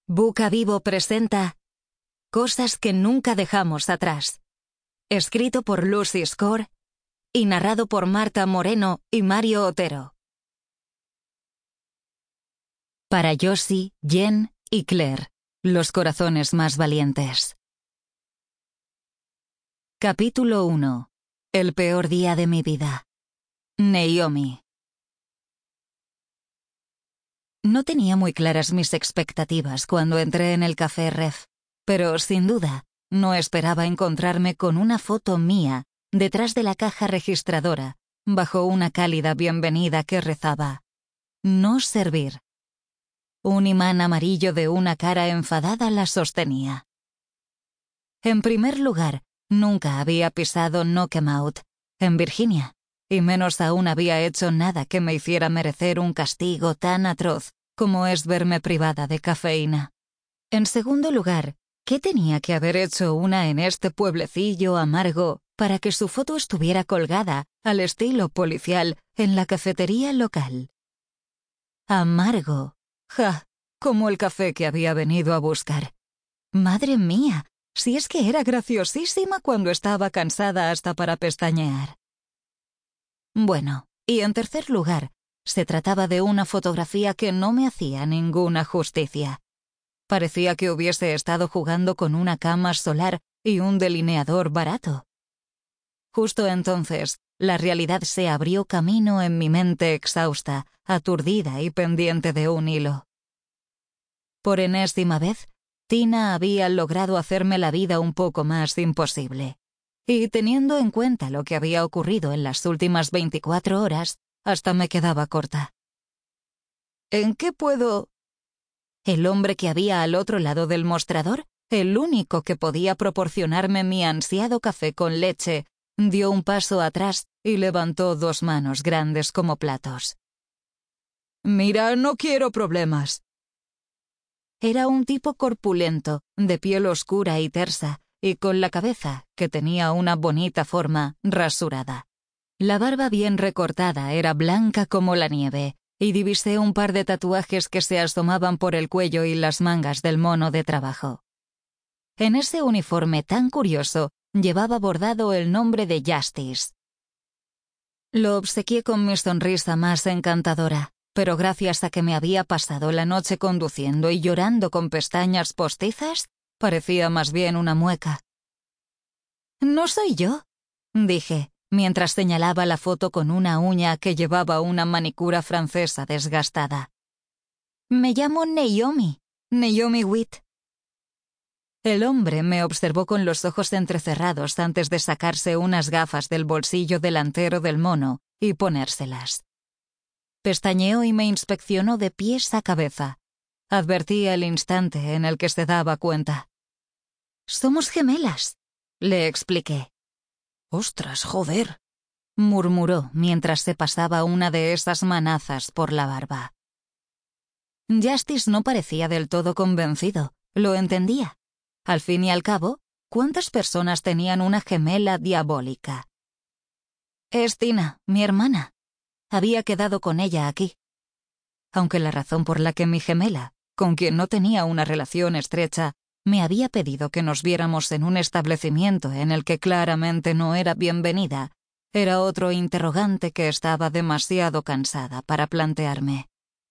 Buca Vivo presenta Cosas que nunca dejamos atrás. Escrito por Lucy Score y narrado por Marta Moreno y Mario Otero. Para Josie, Jen y Claire, los corazones más valientes. Capítulo 1. El peor día de mi vida. Naomi. No tenía muy claras mis expectativas cuando entré en el Café Ref, pero sin duda no esperaba encontrarme con una foto mía detrás de la caja registradora, bajo una cálida bienvenida que rezaba: no servir. Un imán amarillo de una cara enfadada la sostenía. En primer lugar, nunca había pisado Knockemout, en Virginia, y menos aún había hecho nada que me hiciera merecer un castigo tan atroz como es verme privada de cafeína. En segundo lugar, ¿qué tenía que haber hecho una en este pueblecillo amargo para que su foto estuviera colgada al estilo policial en la cafetería local? Amargo. ¡Ja! Como el café que había venido a buscar. ¡Madre mía! Si es que era graciosísima cuando estaba cansada hasta para pestañear. Bueno, y en tercer lugar, se trataba de una fotografía que no me hacía ninguna justicia. Parecía que hubiese estado jugando con una cama solar y un delineador barato. Justo entonces, la realidad se abrió camino en mi mente exhausta, aturdida y pendiente de un hilo. Por enésima vez, Tina había logrado hacerme la vida un poco más imposible. Y teniendo en cuenta lo que había ocurrido en las últimas 24 horas, hasta me quedaba corta. ¿En qué puedo...? El hombre que había al otro lado del mostrador, el único que podía proporcionarme mi ansiado café con leche, dio un paso atrás y levantó dos manos grandes como platos. «Mira, no quiero problemas». Era un tipo corpulento, de piel oscura y tersa, y con la cabeza, que tenía una bonita forma, rasurada. La barba bien recortada era blanca como la nieve, y divisé un par de tatuajes que se asomaban por el cuello y las mangas del mono de trabajo. En ese uniforme tan curioso llevaba bordado el nombre de Justice. Lo obsequié con mi sonrisa más encantadora, pero gracias a que me había pasado la noche conduciendo y llorando con pestañas postizas, parecía más bien una mueca. «No soy yo», dije, mientras señalaba la foto con una uña que llevaba una manicura francesa desgastada. «Me llamo Naomi Witt». El hombre me observó con los ojos entrecerrados antes de sacarse unas gafas del bolsillo delantero del mono y ponérselas. Pestañeó y me inspeccionó de pies a cabeza. Advertí el instante en el que se daba cuenta. «Somos gemelas», le expliqué. «Ostras, joder», murmuró mientras se pasaba una de esas manazas por la barba. Justice no parecía del todo convencido, lo entendía. Al fin y al cabo, ¿cuántas personas tenían una gemela diabólica? «Es Tina, mi hermana. Había quedado con ella aquí». Aunque la razón por la que mi gemela, con quien no tenía una relación estrecha, me había pedido que nos viéramos en un establecimiento en el que claramente no era bienvenida, era otro interrogante que estaba demasiado cansada para plantearme.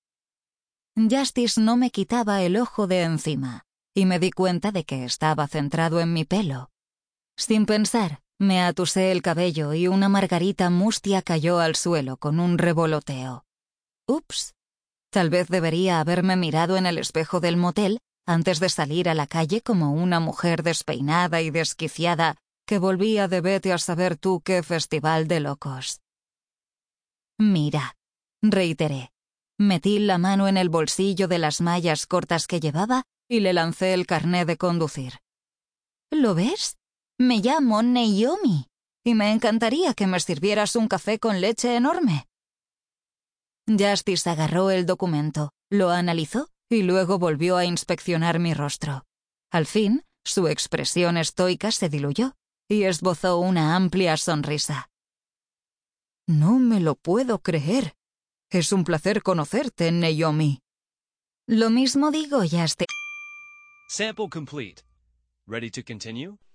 Justice no me quitaba el ojo de encima, y me di cuenta de que estaba centrado en mi pelo. Sin pensar, me atusé el cabello y una margarita mustia cayó al suelo con un revoloteo. Ups. Tal vez debería haberme mirado en el espejo del motel antes de salir a la calle como una mujer despeinada y desquiciada que volvía de vete a saber tú qué festival de locos. «Mira», reiteré. Metí la mano en el bolsillo de las mallas cortas que llevaba y le lancé el carné de conducir. «¿Lo ves? Me llamo Naomi, y me encantaría que me sirvieras un café con leche enorme». Justice agarró el documento, lo analizó y luego volvió a inspeccionar mi rostro. Al fin, su expresión estoica se diluyó y esbozó una amplia sonrisa. «No me lo puedo creer. Es un placer conocerte, Naomi». «Lo mismo digo, Justice». Sample complete. Ready to continue?